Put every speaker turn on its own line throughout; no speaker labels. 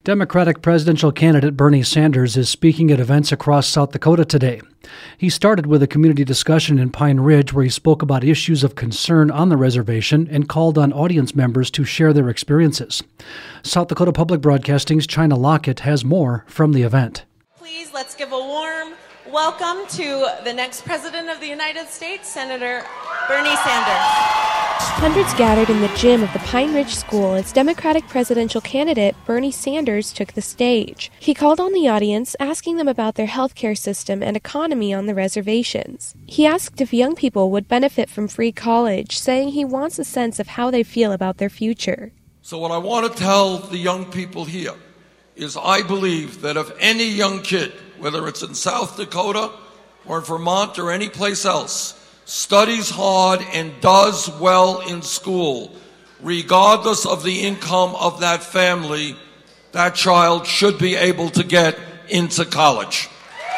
Democratic presidential candidate Bernie Sanders is speaking at events across South Dakota today. He started with a community discussion in Pine Ridge where he spoke about issues of concern on the reservation and called on audience members to share their experiences. South Dakota Public Broadcasting's China Lockett has more from the event.
Please, let's give a warm welcome to the next President of the United States, Senator Bernie Sanders.
Hundreds gathered in the gym of the Pine Ridge School as Democratic presidential candidate Bernie Sanders took the stage. He called on the audience, asking them about their healthcare system and economy on the reservations. He asked if young people would benefit from free college, saying he wants a sense of how they feel about their future.
So what I want to tell the young people here is I believe that if any young kid, whether it's in South Dakota or in Vermont or any place else, studies hard and does well in school, regardless of the income of that family, that child should be able to get into college.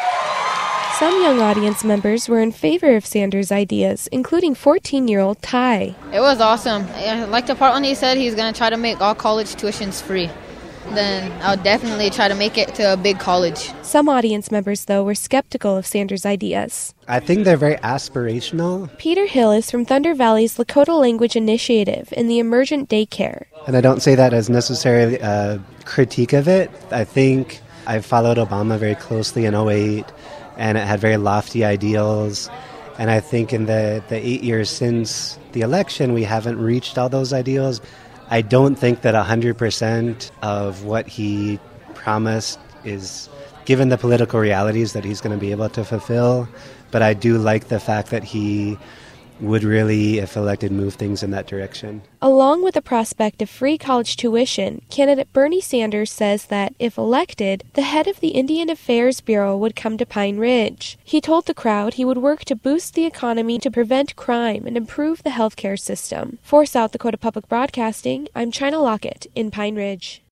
Some young audience members were in favor of Sanders' ideas, including 14-year-old Ty.
It was awesome. I liked the part when he said he's going to try to make all college tuitions free. Then I'll definitely try to make it to a big college.
Some audience members, though, were skeptical of Sanders' ideas.
I think they're very aspirational.
Peter Hill is from Thunder Valley's Lakota Language Initiative in the Emergent Daycare.
And I don't say that as necessarily a critique of it. I think I followed Obama very closely in 2008, and it had very lofty ideals. And I think in the 8 years since the election, we haven't reached all those ideals. I don't think that 100% of what he promised is given the political realities that he's going to be able to fulfill. But I do like the fact that he would really, if elected, move things in that direction.
Along with the prospect of free college tuition, candidate Bernie Sanders says that, if elected, the head of the Indian Affairs Bureau would come to Pine Ridge. He told the crowd he would work to boost the economy to prevent crime and improve the healthcare system. For South Dakota Public Broadcasting, I'm China Lockett in Pine Ridge.